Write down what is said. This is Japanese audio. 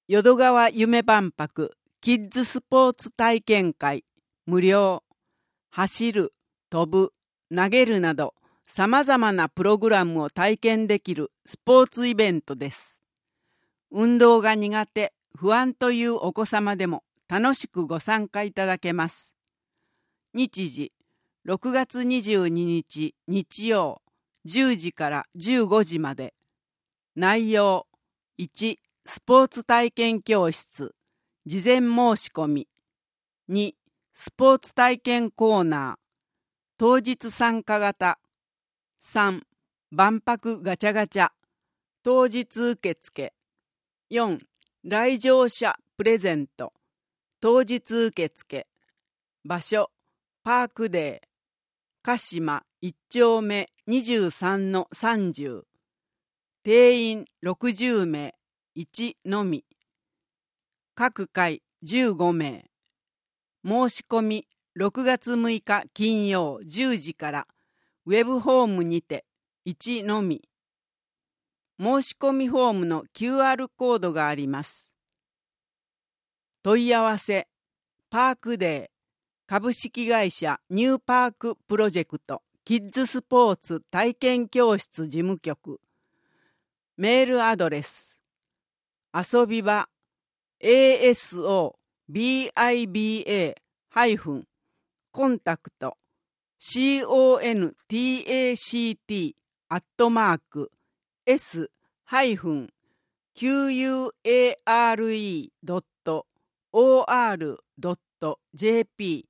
淀川夢万博キッズスポーツ体験会無料。走る、飛ぶ、投げるなどさまざまなプログラムを体験できるスポーツイベントです。運動が苦手、不安というお子様でも楽しくご参加いただけます。日時、6月22日日曜10時から15時まで。内容、1、スポーツ体験教室、事前申し込み。2、スポーツ体験コーナー、当日参加型。3、万博ガチャガチャ、当日受付。4、来場者プレゼント、当日受付。場所、パークデー、鹿島1丁目23-30。定員60名、1のみ。各回15名。申し込み6月6日金曜10時からウェブホームにて1のみ。申し込みフォームの QR コードがあります。問い合わせ、パークデー、株式会社ニューパークプロジェクトキッズスポーツ体験教室事務局。メールアドレス、遊び場 asobiba-contact contact s-qure.or.jp